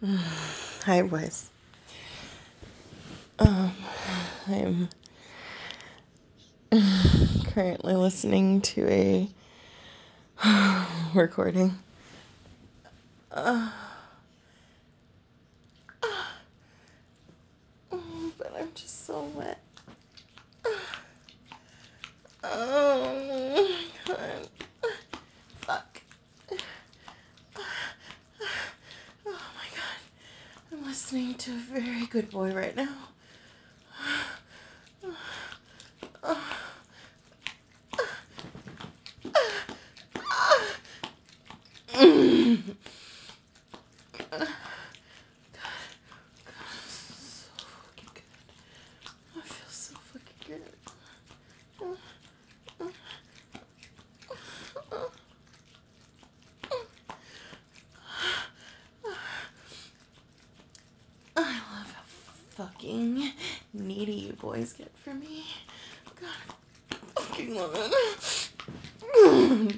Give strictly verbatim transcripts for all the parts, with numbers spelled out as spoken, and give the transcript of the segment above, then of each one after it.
Hi, boys. Um, I'm currently listening to a recording. Uh, but I'm just so wet. Oh my god. Fuck. Oh my god. I'm listening to a very good boy right now. I feel so fucking good. I love how fucking needy you boys get for me. God, I fucking love it.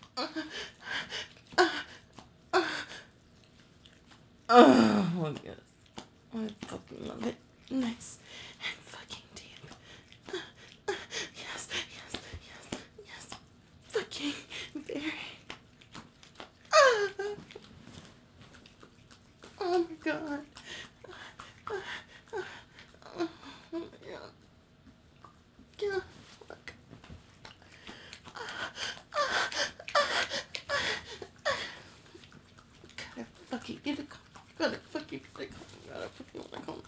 Oh, yes. I fucking love it. Nice and fucking deep. Yes, yes, yes, yes. Fucking very. Oh my god. Oh my god. Yeah, fuck. Gotta fucking get a call. Gotta fucking get a call. Gotta fucking get a call.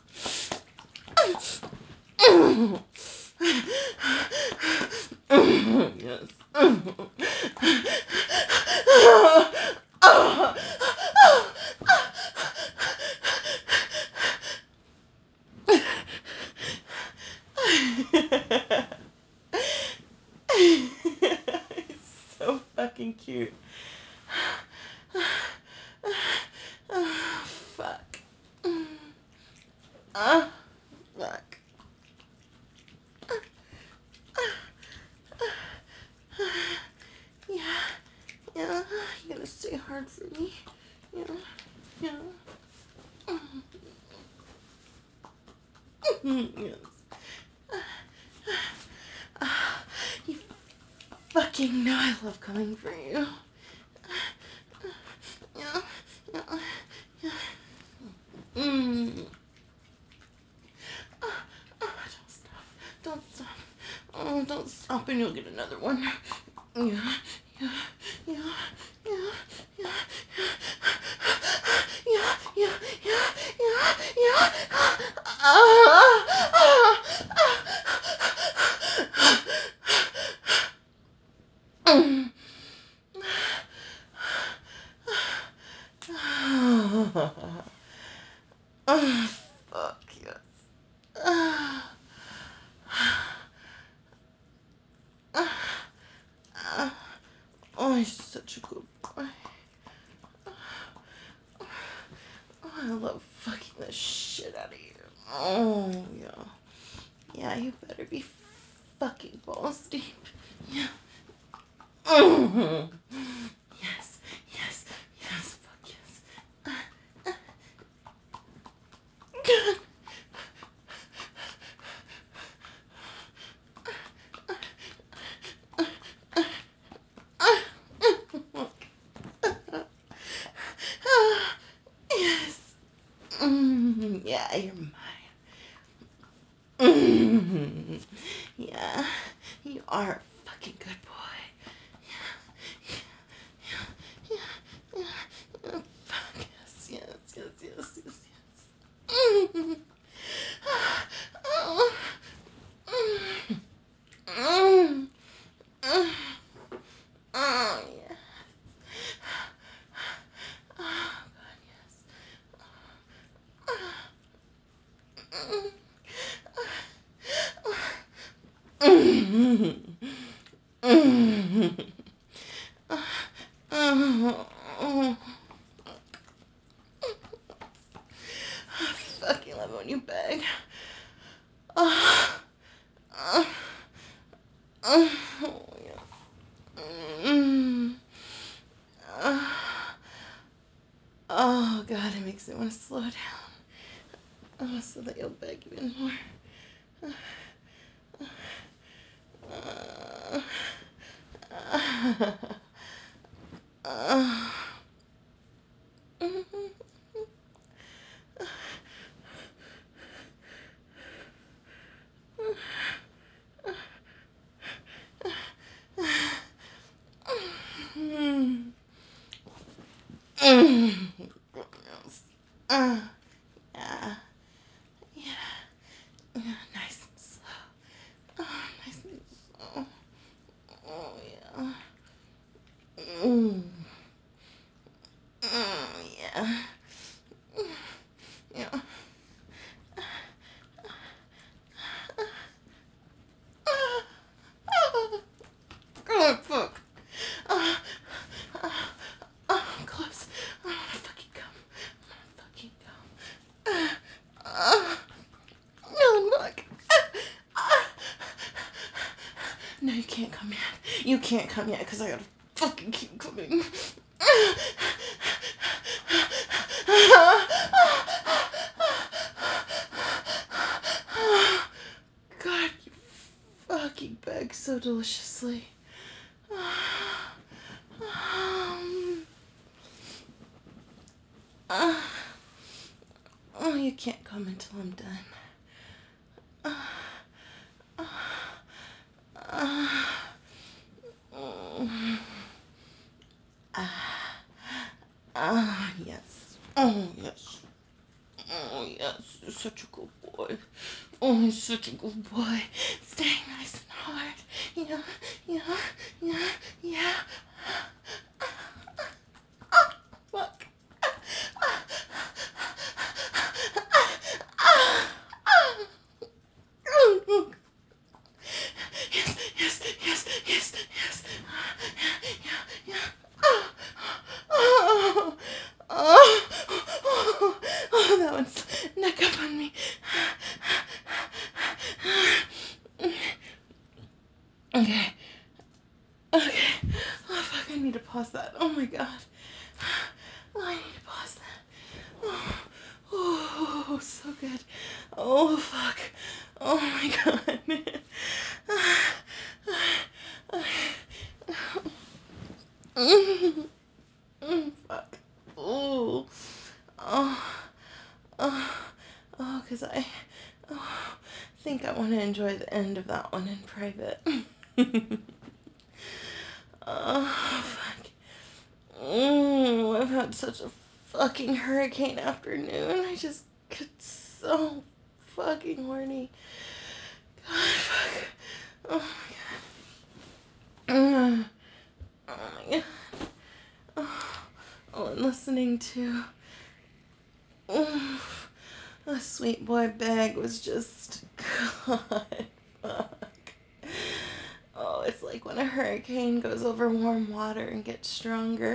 Yes. It's so fucking cute. Fuck. Uh, fuck. Yeah, yeah. You gotta stay hard for me. Yeah, yeah. Yes. You fucking know I love coming for you. Yeah, yeah, yeah. Mm. Oh, don't stop. Don't stop. Oh, don't stop and you'll get another one. Yeah, yeah, yeah, yeah, yeah, yeah, yeah, yeah, yeah, yeah. Ah, ah, ah. Oh, fuck yes. Ah, ah. Oh, he's such a good boy. Oh, I love fucking the shit out of you. Oh, yeah. Yeah, you better be fucking balls deep. Yeah. Mm-hmm. Yes, yes, yes, fuck yes. God. Yes. Mm, yeah, you're mine. Mm, yeah, you are a fucking good boy. Yeah, yeah, yeah, yeah. Fuck yes, yes, yes, yes, yes, yes. Mm. Oh, mm, mm, mm. Oh, yeah. Oh, God, yes. Mm. Mm. Oh, oh. I fucking love it when you beg. Oh, oh, oh, yeah. Mm. Oh, oh, Oh God, it makes me want to slow down. Oh, so that you'll beg even more. Uh, yeah, yeah, yeah, nice and slow. Oh, nice and slow. Oh, yeah. Mm. Mm, yeah. Yeah. Oh, fuck. Uh, uh, oh, I'm close. I'm gonna fucking come. I'm gonna fucking come. Uh, no, look. No, you can't come yet. You can't come yet because I gotta fucking keep coming. God, you fucking beg so deliciously. Um, uh, oh, you can't come until I'm done. Uh, uh, uh, mm, ah, ah, yes. Oh, yes. Oh, yes. You're such a good boy. Oh, he's such a good boy. Staying nice and hard. Yeah, yeah, yeah, yeah. Fuck. Yes, yes, yes, yes, yes. Yeah, yeah, yeah. Oh, oh, oh, oh, that one's neck up on me. Okay, okay. Oh, fuck, I need to pause that. Oh my god. Oh, I need to pause that. Oh, oh, so good. Oh, fuck. Oh my god. Mm, fuck. Ooh. Oh. Oh. Oh, because I oh, think I want to enjoy the end of that one in private. Oh, fuck. Mm, I've had such a fucking hurricane afternoon. I just get so fucking horny. God, fuck. Oh my god. Mm. Oh my god. Oh, oh and listening to oh, a sweet boy bag was just God. Fuck. Oh, it's like when a hurricane goes over warm water and gets stronger.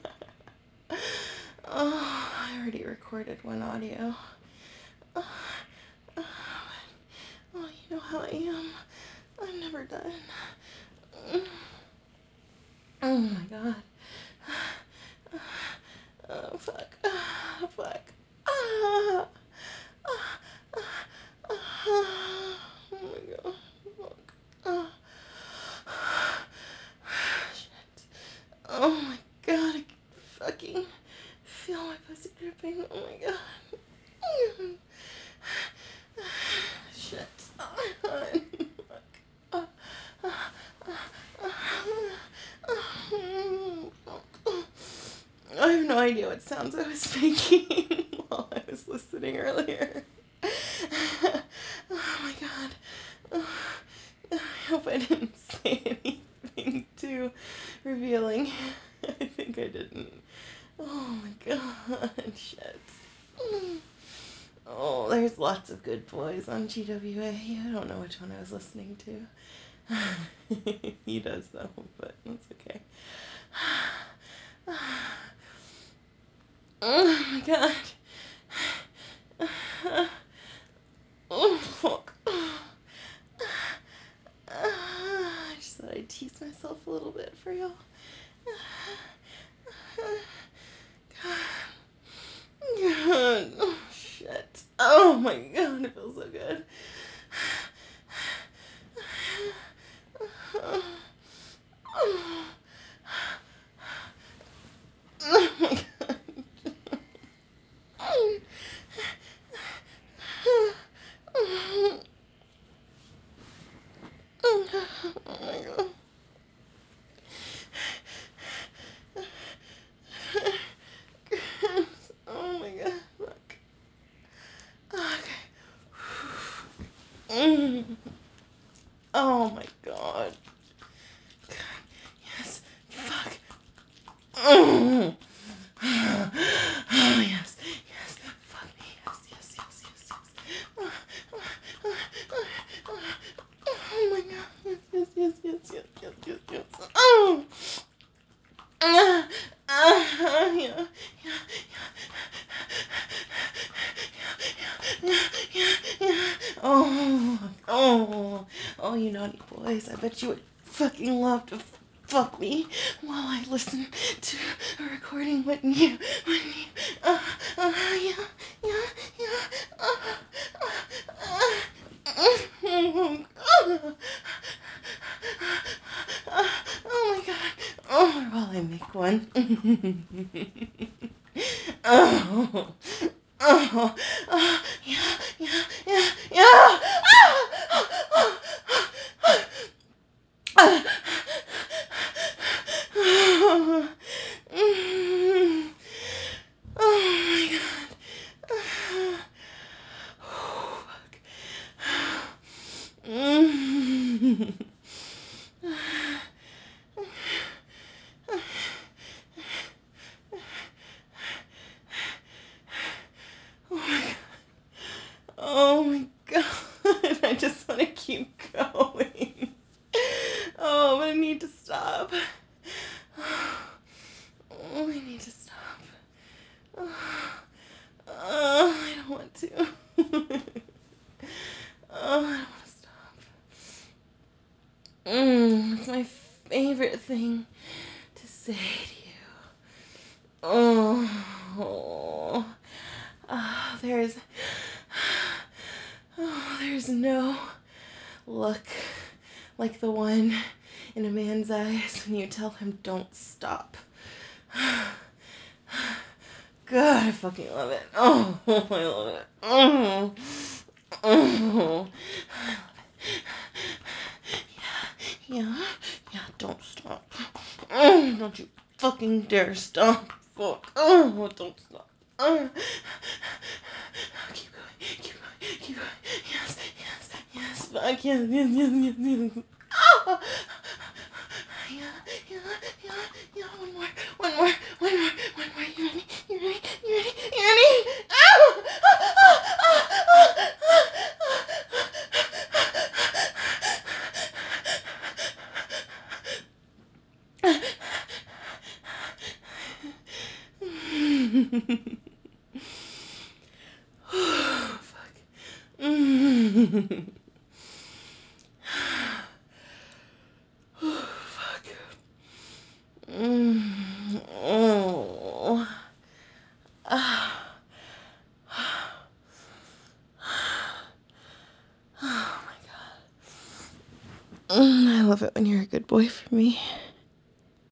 Oh, I already recorded one audio. Oh, oh, oh, you know how I am. I'm never done. Oh my god. Oh, fuck. Oh, fuck. Ah, ah, ah, ah. Oh my god. Fuck. Ah. Shit. Oh my god. I can fucking feel my pussy dripping. Oh my god. Shit. Oh my god. Fuck. Ah, ah, ah, ah. Fuck. I have no idea what sounds I was making while I was listening earlier. Oh my god. I hope I didn't say anything too revealing. I think I didn't. Oh my god. Shit. Oh, there's lots of good boys on G W A. I don't know which one I was listening to. He does though, but that's okay. Oh my god. Oh fuck. I just thought I'd tease myself a little bit for y'all. my god, it feels so good. Oh my god. Oh my god. Oh my god. Look. Okay. Mm. Oh my god. God. Yes. Fuck. Mm. Oh yes. Yes. Fuck me. Yes. Yes. Yes. Yes. Yes. Oh my god. Yes. Yes. Yes. Yes. Yes. Yes. Yes. Oh. Uh, uh, yeah, yeah, yeah, yeah, yeah. Oh, oh, oh, you naughty boys. I bet you would fucking love to f- fuck me while I listen to a recording when you, when you, uh, uh, yeah, yeah, yeah, uh, uh, uh, uh, uh, oh my god. Oh, while I make one. Oh, oh, oh, yeah, yeah, yeah, yeah. Ah, ah, ah. Mm. Oh my god. Oh, fuck. Mm. Oh my god. Oh my god. I just want to keep going. Oh, but I need to stop. Oh, I need to stop. Oh, I don't want to. Oh, I don't want to stop. Mm, it's my favorite thing to say to you. Oh, oh there's, oh, there's no look like the one in a man's eyes when you tell him don't stop. God, I fucking love it. Oh, I love it. Oh, oh, yeah, yeah, don't stop. Oh, don't you fucking dare stop. Fuck. Oh, don't stop. Oh. Keep going, keep going, keep going. Yes, yes, yes. Fuck, yes, yes, yes, yes, yes. Oh. Yeah, yeah, yeah, yeah. One more, one more, one more, one more. You ready? You ready? You ready? You ready? Oh! Oh, fuck. Mm. Oh, fuck. Mm. Oh. Ah. Oh my god. Mm, I love it when you're a good boy for me.